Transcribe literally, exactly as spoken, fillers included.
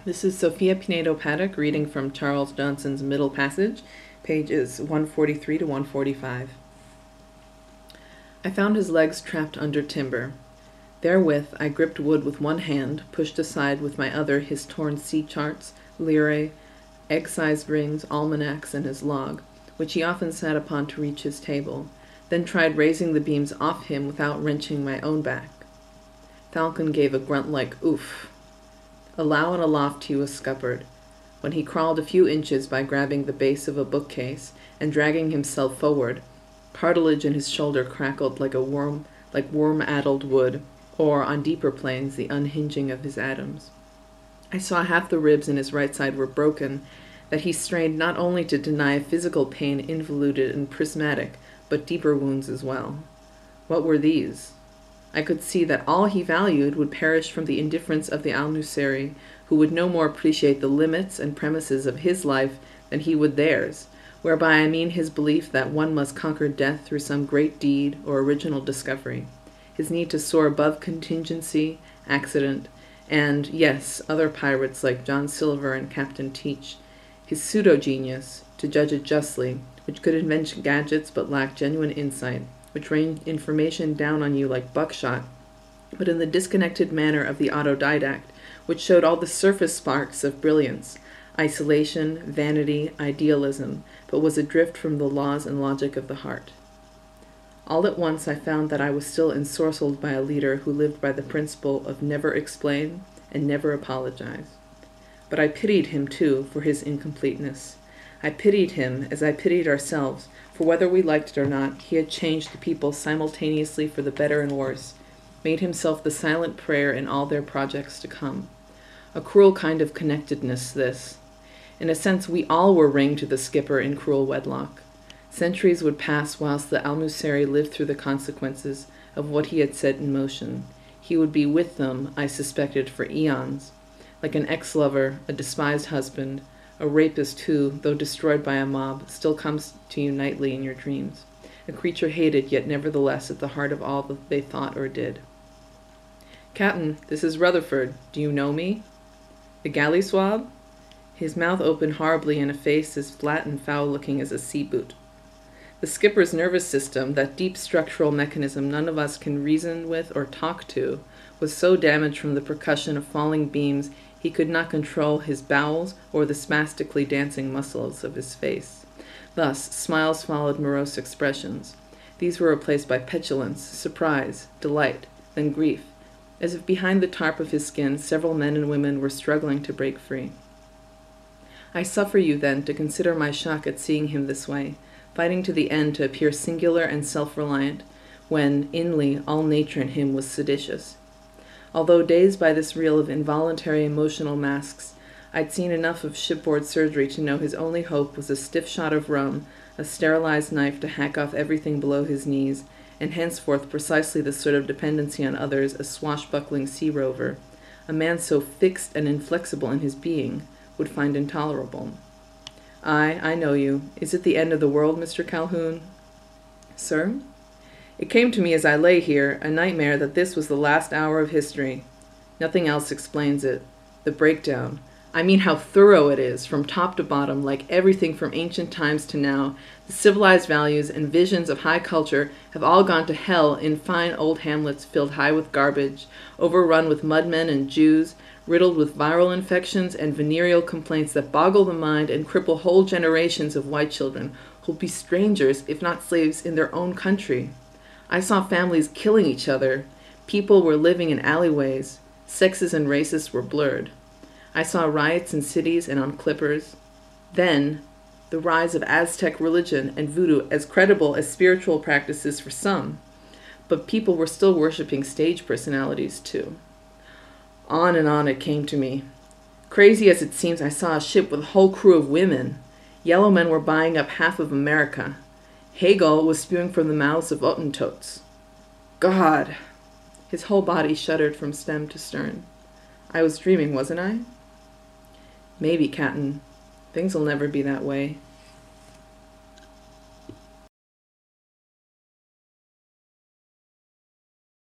This is Sophia Pinedo Paddock reading from Charles Johnson's Middle Passage, pages one forty-three to one forty-five. I found his legs trapped under timber. Therewith I gripped wood with one hand, pushed aside with my other his torn sea charts, lyrae, egg-sized rings, almanacs, and his log, which he often sat upon to reach his table, then tried raising the beams off him without wrenching my own back. Falcon gave a grunt like oof. Alow and aloft he was scuppered. When he crawled a few inches by grabbing the base of a bookcase and dragging himself forward, cartilage in his shoulder crackled like a worm, like worm-addled wood, or, on deeper planes, the unhinging of his atoms. I saw half the ribs in his right side were broken, that he strained not only to deny physical pain involuted and prismatic, but deeper wounds as well. What were these? I could see that all he valued would perish from the indifference of the Al-Nusayri, who would no more appreciate the limits and premises of his life than he would theirs, whereby I mean his belief that one must conquer death through some great deed or original discovery, his need to soar above contingency, accident, and, yes, other pirates like John Silver and Captain Teach, his pseudo-genius, to judge it justly, which could invent gadgets but lacked genuine insight, which rained information down on you like buckshot, but in the disconnected manner of the autodidact, which showed all the surface sparks of brilliance, isolation, vanity, idealism, but was adrift from the laws and logic of the heart. All at once I found that I was still ensorcelled by a leader who lived by the principle of never explain and never apologize. But I pitied him, too, for his incompleteness. I pitied him as I pitied ourselves, for whether we liked it or not, he had changed the people simultaneously for the better and worse, made himself the silent prayer in all their projects to come. A cruel kind of connectedness, this. In a sense, we all were ring to the skipper in cruel wedlock. Centuries would pass whilst the Al-Nusayri lived through the consequences of what he had set in motion. He would be with them, I suspected, for eons, like an ex-lover, a despised husband, a rapist who, though destroyed by a mob, still comes to you nightly in your dreams, a creature hated yet nevertheless at the heart of all that they thought or did. "Captain, this is Rutherford. Do you know me?" "The galley swab?" His mouth opened horribly in a face as flat and foul-looking as a sea-boot. The skipper's nervous system, that deep structural mechanism none of us can reason with or talk to, was so damaged from the percussion of falling beams he could not control his bowels or the spastically dancing muscles of his face. Thus, smiles followed morose expressions. These were replaced by petulance, surprise, delight, then grief, as if behind the tarp of his skin several men and women were struggling to break free. I suffer you, then, to consider my shock at seeing him this way, fighting to the end to appear singular and self-reliant, when, inly, all nature in him was seditious. Although dazed by this reel of involuntary emotional masks, I'd seen enough of shipboard surgery to know his only hope was a stiff shot of rum, a sterilized knife to hack off everything below his knees, and henceforth precisely the sort of dependency on others a swashbuckling sea rover, a man so fixed and inflexible in his being, would find intolerable. "Aye, I know you. Is it the end of the world, Mister Calhoun?" "Sir?" "It came to me as I lay here, a nightmare, that this was the last hour of history. Nothing else explains it. The breakdown. I mean how thorough it is, from top to bottom, like everything from ancient times to now. The civilized values and visions of high culture have all gone to hell in fine old hamlets filled high with garbage, overrun with mudmen and Jews, riddled with viral infections and venereal complaints that boggle the mind and cripple whole generations of white children who'll be strangers, if not slaves, in their own country. I saw families killing each other. People were living in alleyways. Sexes and races were blurred. I saw riots in cities and on clippers. Then, the rise of Aztec religion and voodoo as credible as spiritual practices for some. But people were still worshipping stage personalities, too. On and on it came to me. Crazy as it seems, I saw a ship with a whole crew of women. Yellow men were buying up half of America. Hegel was spewing from the mouths of Hottentots. God! His whole body shuddered from stem to stern. I was dreaming, wasn't I? Maybe, Captain. Things'll never be that way.